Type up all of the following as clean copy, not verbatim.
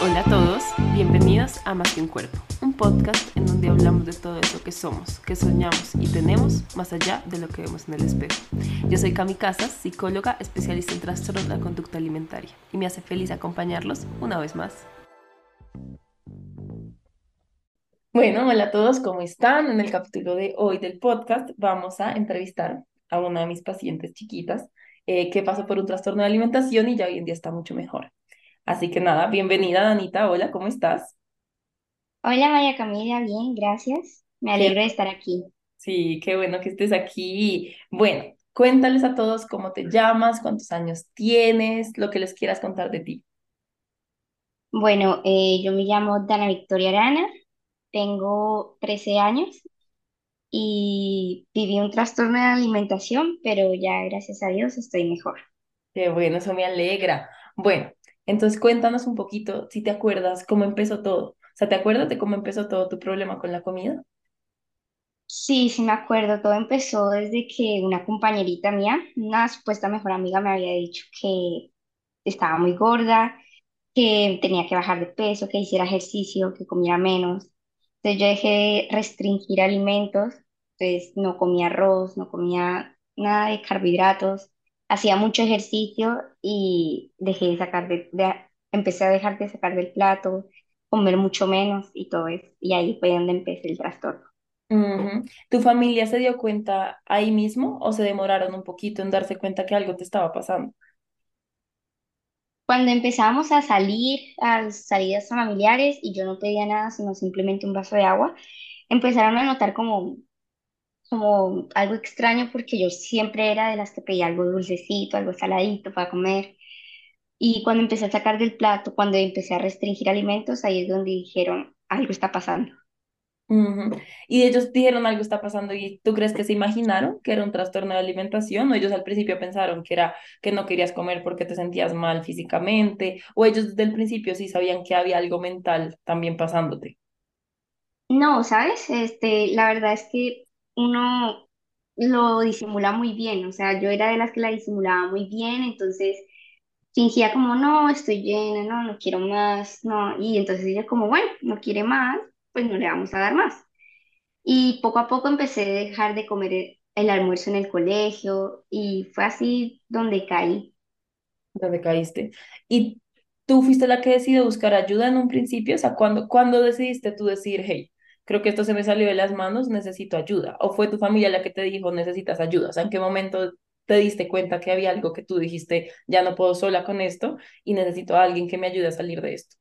Hola a todos, bienvenidos a Más que un cuerpo, un podcast en donde hablamos de todo eso que somos, que soñamos y tenemos más allá de lo que vemos en el espejo. Yo soy Cami Casas, psicóloga especialista en trastornos de la conducta alimentaria y me hace feliz acompañarlos una vez más. Bueno, hola a todos, ¿cómo están? En el capítulo de hoy del podcast vamos a entrevistar a una de mis pacientes chiquitas que pasó por un trastorno de alimentación y ya hoy en día está mucho mejor. Así que nada, bienvenida Danita, hola, ¿cómo estás? Hola María Camila, bien, gracias. Me Qué alegro de estar aquí. Sí, qué bueno que estés aquí. Bueno, cuéntales a todos cómo te llamas, cuántos años tienes, lo que les quieras contar de ti. Bueno, yo me llamo Dana Victoria Arana, tengo 13 años y viví un trastorno de alimentación, pero ya gracias a Dios estoy mejor. Qué bueno, eso me alegra. Bueno, entonces cuéntanos un poquito, si te acuerdas, cómo empezó todo. O sea, ¿te acuerdas de cómo empezó todo tu problema con la comida? Sí, sí me acuerdo, todo empezó desde que una compañerita mía, una supuesta mejor amiga, me había dicho que estaba muy gorda, que tenía que bajar de peso, que hiciera ejercicio, que comiera menos. Entonces yo dejé de restringir alimentos, entonces no comía arroz, no comía nada de carbohidratos, hacía mucho ejercicio y dejé de sacar empecé a dejar de sacar del plato, comer mucho menos y todo eso. Y ahí fue donde empecé el trastorno. Ujú. ¿Tu familia se dio cuenta ahí mismo o se demoraron un poquito en darse cuenta que algo te estaba pasando? Cuando empezamos a salir a las salidas familiares y yo no pedía nada, sino simplemente un vaso de agua, empezaron a notar como algo extraño porque yo siempre era de las que pedía algo dulcecito, algo saladito para comer. Y cuando empecé a sacar del plato, cuando empecé a restringir alimentos, ahí es donde dijeron, algo está pasando. Ujú. Y ellos dijeron algo está pasando y ¿tú crees que se imaginaron que era un trastorno de alimentación o ellos al principio pensaron que era que no querías comer porque te sentías mal físicamente o ellos desde el principio sí sabían que había algo mental también pasándote? No, ¿sabes? La verdad es que uno lo disimula muy bien, o sea, yo era de las que la disimulaba muy bien, entonces fingía como, no, estoy llena, no, no quiero más, no, y entonces ella como, bueno, no quiere más, pues no le vamos a dar más. Y poco a poco empecé a dejar de comer el almuerzo en el colegio y fue así donde caí. ¿Dónde caíste? ¿Y tú fuiste la que decidió buscar ayuda en un principio? O sea, ¿cuándo decidiste tú decir, hey, creo que esto se me salió de las manos, necesito ayuda? ¿O fue tu familia la que te dijo, necesitas ayuda? O sea, ¿en qué momento te diste cuenta que había algo que tú dijiste, ya no puedo sola con esto y necesito a alguien que me ayude a salir de esto?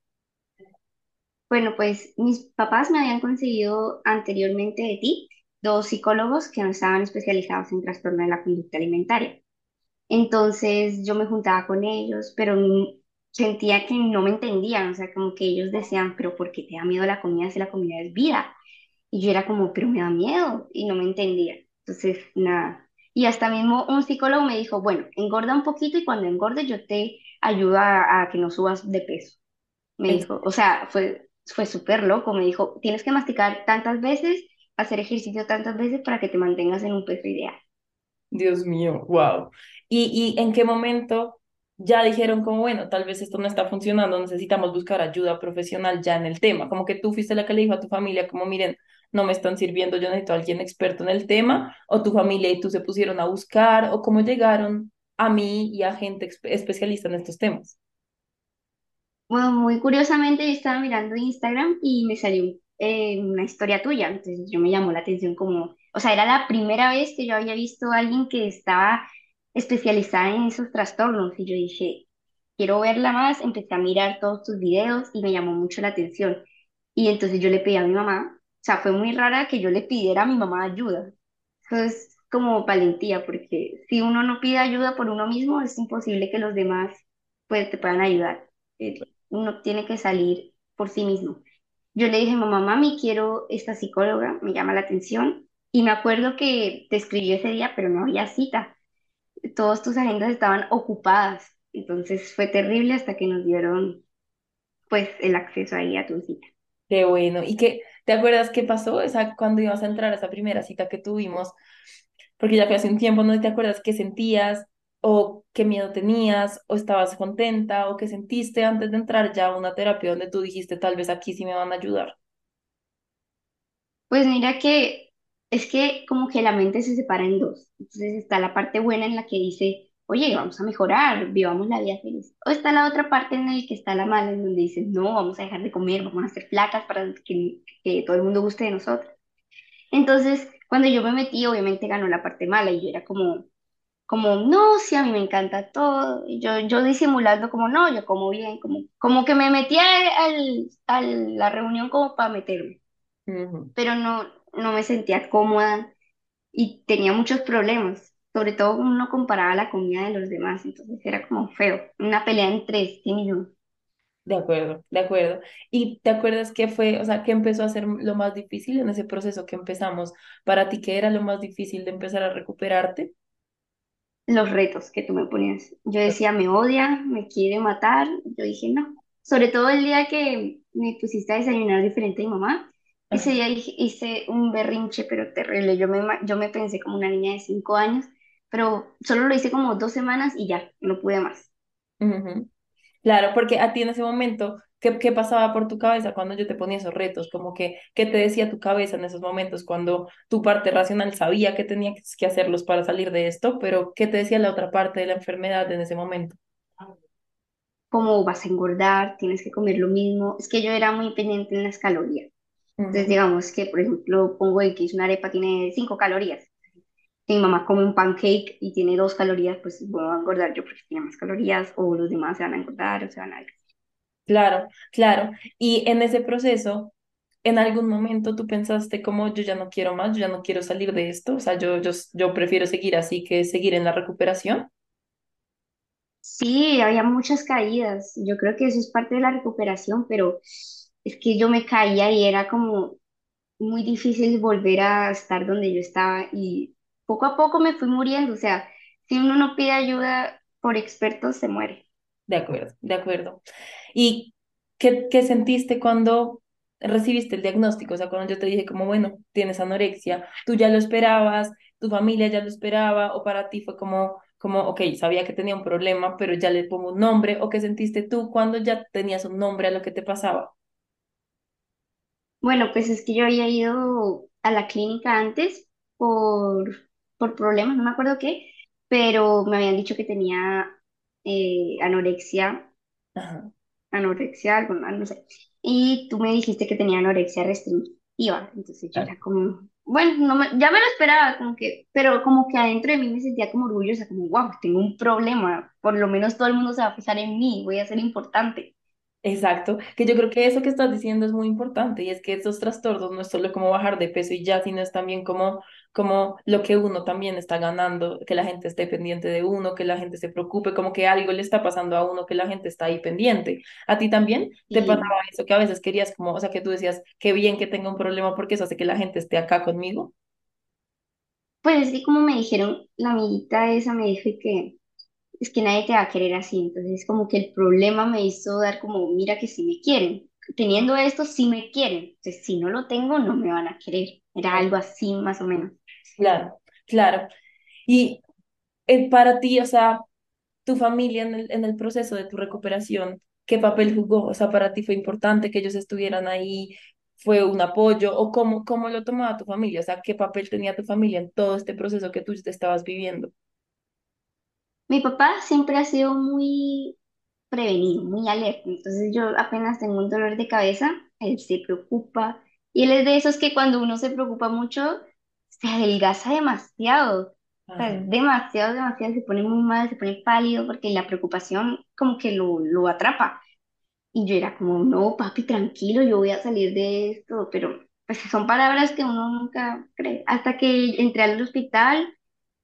Bueno, pues mis papás me habían conseguido anteriormente de ti dos psicólogos que no estaban especializados en trastorno de la conducta alimentaria. Entonces yo me juntaba con ellos, pero sentía que no me entendían, o sea, como que ellos decían, pero ¿por qué te da miedo la comida si la comida es vida? Y yo era como, pero me da miedo y no me entendía. Entonces, nada. Y hasta mismo un psicólogo me dijo, bueno, engorda un poquito y cuando engorde yo te ayudo a que no subas de peso. Me En dijo, o sea, fue súper loco. Me dijo, tienes que masticar tantas veces, hacer ejercicio tantas veces para que te mantengas en un peso ideal. Dios mío, wow. ¿Y en qué momento ya dijeron como, bueno, tal vez esto no está funcionando, necesitamos buscar ayuda profesional ya en el tema? Como que tú fuiste la que le dijo a tu familia, como, miren, no me están sirviendo, yo necesito a alguien experto en el tema, o tu familia y tú se pusieron a buscar, o cómo llegaron a mí y a gente especialista en estos temas. Bueno, muy curiosamente yo estaba mirando Instagram y me salió una historia tuya, entonces yo me llamó la atención como, o sea, era la primera vez que yo había visto a alguien que estaba especializada en esos trastornos y yo dije, quiero verla más, empecé a mirar todos tus videos y me llamó mucho la atención. Y entonces yo le pedí a mi mamá, o sea, fue muy rara que yo le pidiera a mi mamá ayuda. Eso es como valentía, porque si uno no pide ayuda por uno mismo, es imposible que los demás pues te puedan ayudar. Uno tiene que salir por sí mismo. Yo le dije, mamá, mami, quiero esta psicóloga, me llama la atención. Y me acuerdo que te escribí ese día, pero no había cita. Todas tus agendas estaban ocupadas. Entonces fue terrible hasta que nos dieron pues el acceso ahí a tu cita. Qué bueno. ¿Y qué, te acuerdas qué pasó esa, cuando ibas a entrar a esa primera cita que tuvimos? Porque ya fue hace un tiempo, ¿no te acuerdas qué sentías? o qué miedo tenías, o estabas contenta, o qué sentiste antes de entrar ya a una terapia donde tú dijiste, tal vez aquí sí me van a ayudar? Pues mira que es que como que la mente se separa en dos. Entonces está la parte buena en la que dice, oye, vamos a mejorar, vivamos la vida feliz. O está la otra parte en la que está la mala, en donde dice, no, vamos a dejar de comer, vamos a hacer flacas para que todo el mundo guste de nosotros. Entonces, cuando yo me metí, obviamente ganó la parte mala y yo era como, no, sí, a mí me encanta todo. Y yo disimulando como, no, yo como bien, como que me metí a la reunión como para meterme, Ujú. pero no me sentía cómoda y tenía muchos problemas. Sobre todo uno comparaba la comida de los demás, entonces era como feo, una pelea entre sí mismo. De acuerdo, de acuerdo. ¿Y te acuerdas qué fue, o sea, qué empezó a ser lo más difícil en ese proceso que empezamos? Para ti, ¿qué era lo más difícil de empezar a recuperarte? Los retos que tú me ponías. Yo decía, me odia, me quiere matar. Yo dije, no. Sobre todo el día que me pusiste a desayunar diferente a mi mamá. Ese Ajá. día hice un berrinche, pero terrible. Yo me pensé como una niña de 5 años, pero solo lo hice como 2 semanas y ya, no pude más. Ujú. Claro, porque a ti en ese momento, ¿qué pasaba por tu cabeza cuando yo te ponía esos retos? Como que, ¿qué te decía tu cabeza en esos momentos cuando tu parte racional sabía que tenía que hacerlos para salir de esto, pero qué te decía la otra parte de la enfermedad en ese momento? Como vas a engordar, tienes que comer lo mismo. Es que yo era muy pendiente en las calorías. Entonces, Ujú. digamos que, por ejemplo, pongo de que es una arepa tiene 5 calorías. Si mi mamá come un pancake y tiene 2 calorías, pues voy a engordar yo porque tiene más calorías, o los demás se van a engordar o se van a... Claro, claro. Y en ese proceso, ¿en algún momento tú pensaste como yo ya no quiero más, yo ya no quiero salir de esto? O sea, yo prefiero seguir así que seguir en la recuperación. Sí, había muchas caídas. Yo creo que eso es parte de la recuperación, pero es que yo me caía y era como muy difícil volver a estar donde yo estaba y poco a poco me fui muriendo. O sea, si uno no pide ayuda por expertos, se muere. De acuerdo, de acuerdo. ¿Y qué sentiste cuando recibiste el diagnóstico? O sea, cuando yo te dije como, bueno, tienes anorexia, ¿tú ya lo esperabas? ¿Tu familia ya lo esperaba? ¿O para ti fue ok, sabía que tenía un problema, pero ya le pongo un nombre? ¿O qué sentiste tú cuando ya tenías un nombre a lo que te pasaba? Bueno, pues es que yo había ido a la clínica antes por, por problemas, no me acuerdo qué, pero me habían dicho que tenía anorexia, Ajá. algo, no sé. Y tú me dijiste que tenía anorexia restrictiva, entonces yo Claro. era como, bueno, ya me lo esperaba, como que, pero como que adentro de mí me sentía como orgullosa, como, wow, tengo un problema, por lo menos todo el mundo se va a fijar en mí, voy a ser importante. Exacto, que yo creo que eso que estás diciendo es muy importante y es que estos trastornos no es solo como bajar de peso y ya, sino es también como lo que uno también está ganando, que la gente esté pendiente de uno, que la gente se preocupe, como que algo le está pasando a uno, que la gente está ahí pendiente. ¿A ti también te Y pasaba eso que a veces querías como, o sea, que tú decías, qué bien que tenga un problema porque eso hace que la gente esté acá conmigo? pues es que como me dijeron, la amiguita esa me dijo que es que nadie te va a querer así. Entonces, como que el problema me hizo dar como, mira que sí me quieren. Teniendo esto, sí me quieren. Entonces, si no lo tengo, no me van a querer. Era algo así, más o menos. Claro, claro. Y para ti, o sea, tu familia en el proceso de tu recuperación, ¿qué papel jugó? O sea, para ti fue importante que ellos estuvieran ahí, fue un apoyo, o cómo lo tomaba tu familia, o sea, ¿qué papel tenía tu familia en todo este proceso que tú te estabas viviendo? Mi papá siempre ha sido muy prevenido, muy alerta. Entonces, yo apenas tengo un dolor de cabeza, él se preocupa. Y él es de esos que cuando uno se preocupa mucho, se adelgaza demasiado. O sea, Ajá. demasiado, demasiado, se pone muy mal, se pone pálido porque la preocupación como que lo atrapa. Y yo era como, no, papi, tranquilo, yo voy a salir de esto, pero pues son palabras que uno nunca cree. Hasta que entré al hospital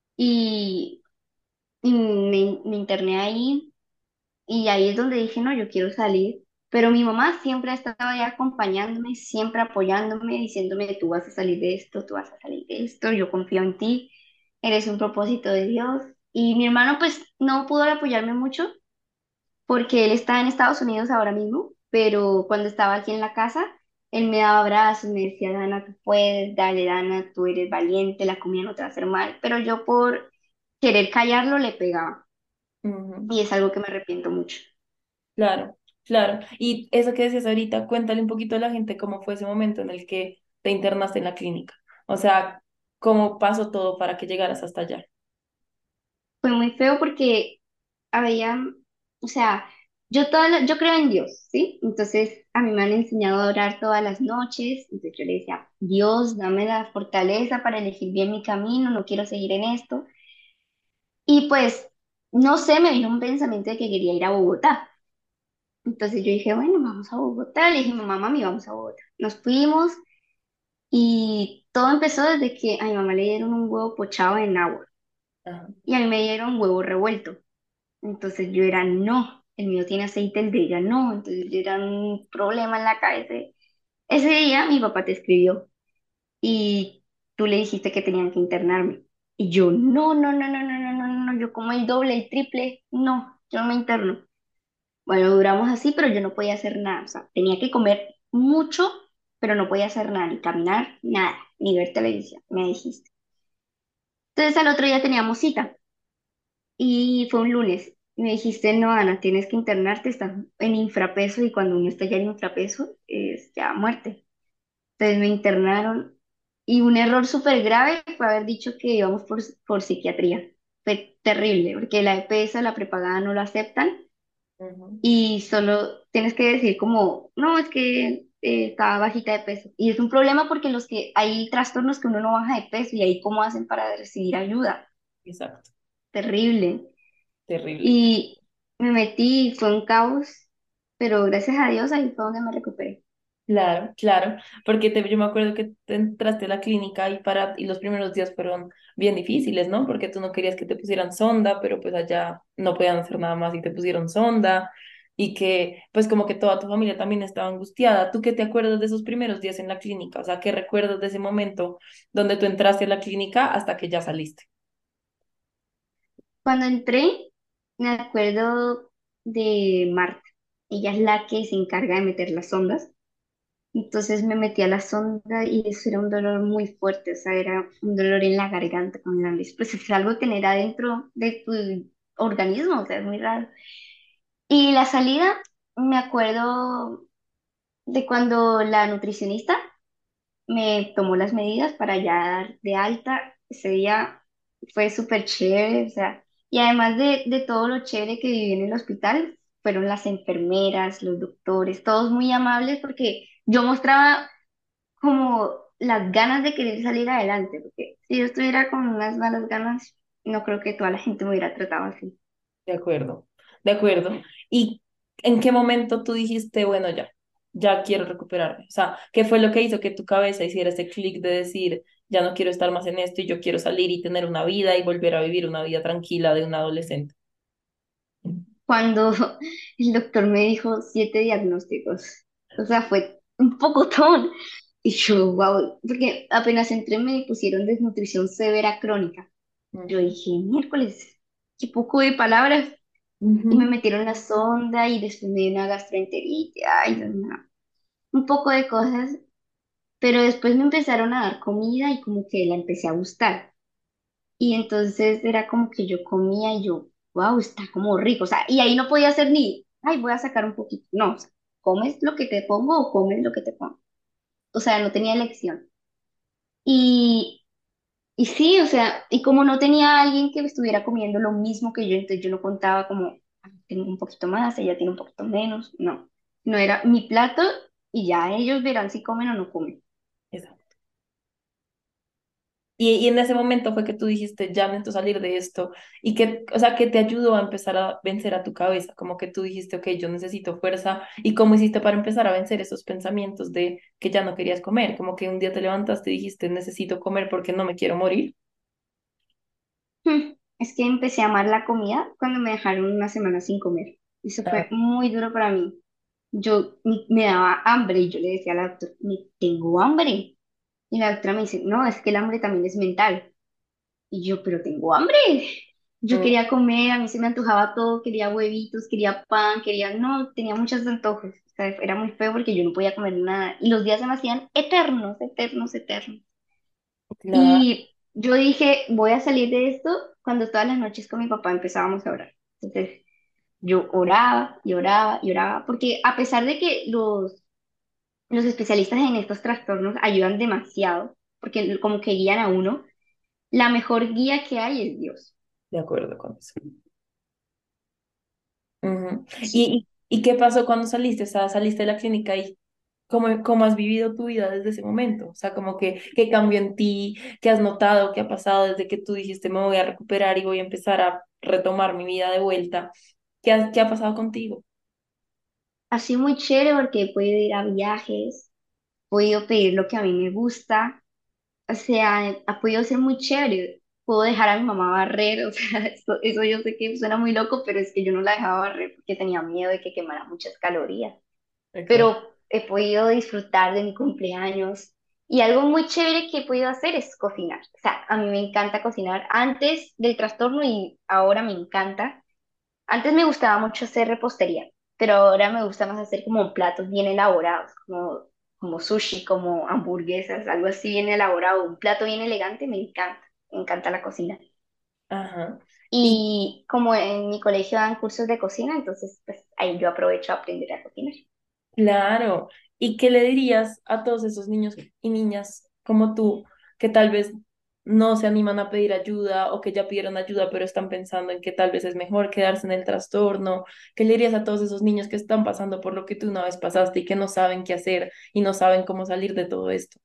y, y me interné ahí y ahí es donde dije, no, yo quiero salir. Pero mi mamá siempre ha estado ahí acompañándome, siempre apoyándome, diciéndome, tú vas a salir de esto, tú vas a salir de esto, yo confío en ti, eres un propósito de Dios. Y mi hermano pues no pudo apoyarme mucho porque él está en Estados Unidos ahora mismo, pero cuando estaba aquí en la casa, él me daba abrazos, me decía, Dana, tú puedes, dale, Dana, tú eres valiente, la comida no te va a hacer mal, pero yo por querer callarlo le pegaba. Ujú. y es algo que me arrepiento mucho. Claro, claro. Y eso que decías ahorita, cuéntale un poquito a la gente cómo fue ese momento en el que te internaste en la clínica. O sea, cómo pasó todo para que llegaras hasta allá. Fue muy feo porque había, o sea, yo creo en Dios, ¿sí? Entonces a mí me han enseñado a orar todas las noches, entonces yo le decía, Dios, dame la fortaleza para elegir bien mi camino, no quiero seguir en esto. Y pues, no sé, me vino un pensamiento de que quería ir a Bogotá. Entonces yo dije, bueno, vamos a Bogotá. Le dije, mamá, mami, vamos a Bogotá. Nos fuimos y todo empezó desde que a mi mamá le dieron un huevo pochado en agua Ajá, y a mí me dieron huevo revuelto. Entonces yo era, no, el mío tiene aceite, el de ella no. Entonces yo era un problema en la cabeza. Ese día mi papá te escribió y tú le dijiste que tenían que internarme. Y yo, no, no, no, no, no, no, no, no, no, yo como el doble, el triple, no, yo no me interno. Bueno, duramos así, pero yo no podía hacer nada. O sea, tenía que comer mucho, pero no podía hacer nada, ni caminar, nada, ni ver televisión, me dijiste. Entonces al otro día teníamos cita y fue un lunes. Y me dijiste, no, Ana, tienes que internarte, estás en infrapeso y cuando uno está ya en infrapeso es ya muerte. Entonces me internaron y un error súper grave fue haber dicho que íbamos por psiquiatría. Fue terrible porque la EPS, la prepagada, no lo aceptan ujú. y solo tienes que decir como, no, es que estaba bajita de peso. Y es un problema porque los que hay trastornos que uno no baja de peso y ahí cómo hacen para recibir ayuda. Exacto. Terrible. Terrible. Y me metí, fue un caos, pero gracias a Dios ahí fue donde me recuperé. Claro, claro, porque yo me acuerdo que te entraste a la clínica y los primeros días fueron bien difíciles, ¿no? Porque tú no querías que te pusieran sonda, pero pues allá no podían hacer nada más y te pusieron sonda y que pues como que toda tu familia también estaba angustiada. ¿Tú qué te acuerdas de esos primeros días en la clínica? O sea, ¿qué recuerdas de ese momento donde tú entraste a la clínica hasta que ya saliste? Cuando entré, me acuerdo de Marta. Ella es la que se encarga de meter las sondas. Entonces me metí a la sonda y eso era un dolor muy fuerte, o sea, era un dolor en la garganta con grandes. Pues es algo tener adentro de tu organismo, o sea, es muy raro. Y la salida, me acuerdo de cuando la nutricionista me tomó las medidas para ya dar de alta. Ese día fue súper chévere, o sea, y además de todo lo chévere que viví en el hospital, fueron las enfermeras, los doctores, todos muy amables porque yo mostraba como las ganas de querer salir adelante, porque si yo estuviera con unas malas ganas, no creo que toda la gente me hubiera tratado así. De acuerdo, de acuerdo. ¿Y en qué momento tú dijiste, bueno, ya quiero recuperarme? O sea, ¿qué fue lo que hizo que tu cabeza hiciera ese clic de decir, ya no quiero estar más en esto y yo quiero salir y tener una vida y volver a vivir una vida tranquila de un adolescente? Cuando el doctor me dijo 7 diagnósticos, o sea, fue un pocotón. Y yo, wow, porque apenas entré me pusieron desnutrición severa crónica. Yo Ujú, dije, miércoles, qué poco de palabras. Y me ujú. metieron la sonda y después me dio una gastroenteritis, ay, Dios mío, un poco de cosas. Pero después me empezaron a dar comida y como que la empecé a gustar. Y entonces era como que yo comía y yo, wow, está como rico. O sea, y ahí no podía hacer ni, ay, voy a sacar un poquito. No, o sea, comes lo que te pongo o comes lo que te pongo. O sea, no tenía elección. Y, y sí, o sea, y como no tenía alguien que estuviera comiendo lo mismo que yo, entonces yo no contaba como, "Ah, tengo un poquito más, ella tiene un poquito menos". No, no era mi plato y ya ellos verán si comen o no comen. Exacto. Y en ese momento fue que tú dijiste, ya necesito salir de esto, y que, o sea, que te ayudó a empezar a vencer a tu cabeza, como que tú dijiste, ok, yo necesito fuerza, y cómo hiciste para empezar a vencer esos pensamientos de que ya no querías comer, como que un día te levantaste y dijiste, necesito comer porque no me quiero morir. Es que empecé a amar la comida cuando me dejaron una semana sin comer. Eso fue Ah, muy duro para mí. Me daba hambre y yo le decía a la doctora, me tengo hambre. Y la doctora me dice, no, es que el hambre también es mental. Y yo, pero tengo hambre. Yo mm, quería comer, a mí se me antojaba todo, quería huevitos, quería pan, quería, no, tenía muchos antojos. O sea, era muy feo porque yo no podía comer nada. Y los días se me hacían eternos, eternos, eternos. claro, Y yo dije, voy a salir de esto cuando todas las noches con mi papá empezábamos a orar. Entonces yo oraba y oraba y oraba, porque a pesar de que los especialistas en estos trastornos ayudan demasiado, porque como que guían a uno, la mejor guía que hay es Dios. De acuerdo con eso. Ujú. Sí. Y qué pasó cuando saliste? O sea, saliste de la clínica y cómo has vivido tu vida desde ese momento. O sea, como que qué cambió en ti, qué has notado, qué ha pasado desde que tú dijiste me voy a recuperar y voy a empezar a retomar mi vida de vuelta. Qué ha pasado contigo? Ha sido muy chévere porque he podido ir a viajes, he podido pedir lo que a mí me gusta, o sea, ha podido ser muy chévere. Puedo dejar a mi mamá barrer, o sea, eso yo sé que suena muy loco, pero es que yo no la dejaba barrer porque tenía miedo de que quemara muchas calorías. Exacto. Pero he podido disfrutar de mi cumpleaños. Y algo muy chévere que he podido hacer es cocinar. O sea, a mí me encanta cocinar antes del trastorno y ahora me encanta. Antes me gustaba mucho hacer repostería, pero ahora me gusta más hacer como platos bien elaborados, como sushi, como hamburguesas, algo así bien elaborado, un plato bien elegante, me encanta la cocina. Ajá. Y Y como en mi colegio dan cursos de cocina, entonces pues ahí yo aprovecho a aprender a cocinar. claro, ¿y qué le dirías a todos esos niños y niñas como tú que tal vez no se animan a pedir ayuda o que ya pidieron ayuda pero están pensando en que tal vez es mejor quedarse en el trastorno? ¿Qué le dirías a todos esos niños que están pasando por lo que tú una vez pasaste y que no saben qué hacer y no saben cómo salir de todo esto?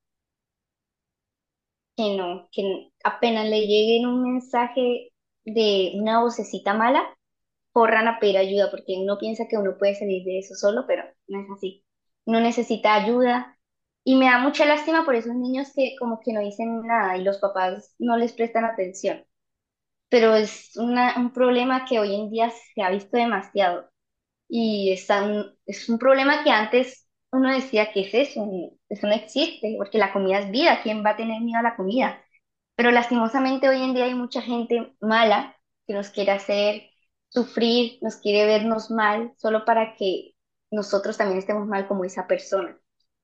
Que no, que apenas le lleguen un mensaje de una vocecita mala, corran a pedir ayuda, porque uno piensa que uno puede salir de eso solo, pero no es así. Uno necesita ayuda y me da mucha lástima por esos niños que como que no dicen nada y los papás no les prestan atención. Pero es un problema que hoy en día se ha visto demasiado y es un problema que antes uno decía, ¿qué es eso? Eso no existe, porque la comida es vida, ¿quién va a tener miedo a la comida? Pero lastimosamente hoy en día hay mucha gente mala que nos quiere hacer sufrir, nos quiere vernos mal, solo para que nosotros también estemos mal como esa persona.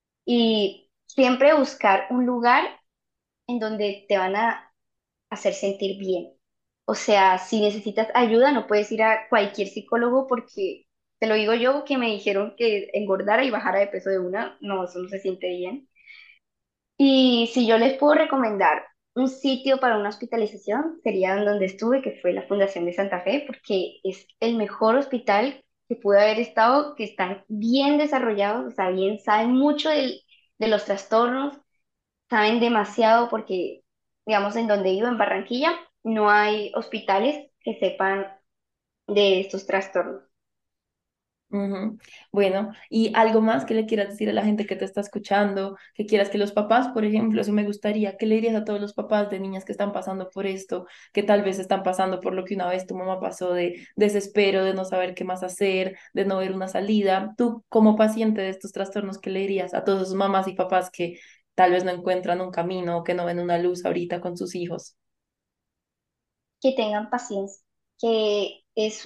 Y siempre buscar un lugar en donde te van a hacer sentir bien. O sea, si necesitas ayuda, no puedes ir a cualquier psicólogo porque, te lo digo yo, que me dijeron que engordara y bajara de peso de una, no, eso no se siente bien. Y si yo les puedo recomendar un sitio para una hospitalización, sería en donde estuve, que fue la Fundación de Santa Fe, porque es el mejor hospital que pude haber estado, que están bien desarrollados, o sea, bien, saben mucho de los trastornos, saben demasiado porque, digamos, en donde vivo, en Barranquilla, no hay hospitales que sepan de estos trastornos. Ujú. Bueno, y algo más que le quieras decir a la gente que te está escuchando, que quieras que los papás, por ejemplo, eso me gustaría, ¿qué le dirías a todos los papás de niñas que están pasando por esto, que tal vez están pasando por lo que una vez tu mamá pasó de desespero, de no saber qué más hacer, de no ver una salida? Tú, como paciente de estos trastornos, ¿qué le dirías a todos esos mamás y papás que tal vez no encuentran un camino o que no ven una luz ahorita con sus hijos? Que tengan paciencia, que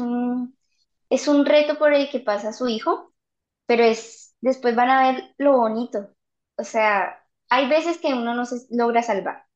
es un reto por el que pasa su hijo, pero después van a ver lo bonito. O sea, hay veces que uno no se logra salvar,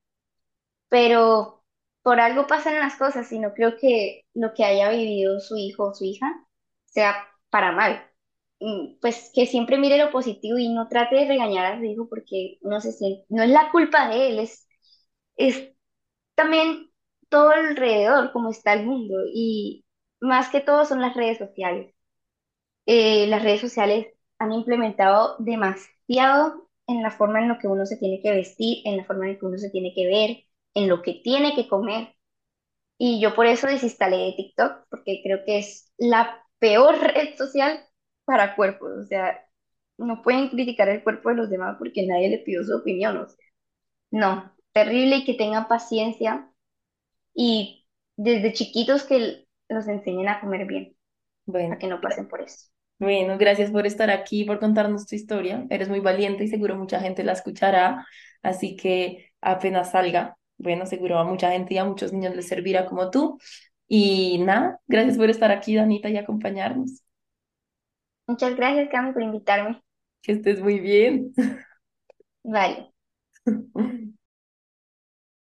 pero por algo pasan las cosas y no creo que lo que haya vivido su hijo o su hija sea para mal. Pues que siempre mire lo positivo y no trate de regañar a su hijo porque uno se siente, no es la culpa de él, es también todo alrededor, como está el mundo y más que todo son las redes sociales. Las redes sociales han implementado demasiado en la forma en la que uno se tiene que vestir, en la forma en la que uno se tiene que ver, en lo que tiene que comer. Y yo por eso desinstalé de TikTok, porque creo que es la peor red social para cuerpos. O sea, no pueden criticar el cuerpo de los demás porque nadie le pidió su opinión. O sea, no, terrible y que tengan paciencia y desde chiquitos que los enseñen a comer bien, para Bueno. que no pasen por eso. Bueno, gracias por estar aquí, por contarnos tu historia. Eres muy valiente y seguro mucha gente la escuchará. Así que apenas salga, bueno, seguro a mucha gente y a muchos niños les servirá como tú. Y nada, gracias por estar aquí, Danita, y acompañarnos. Muchas gracias, Cami, por invitarme. Que estés muy bien. Vale.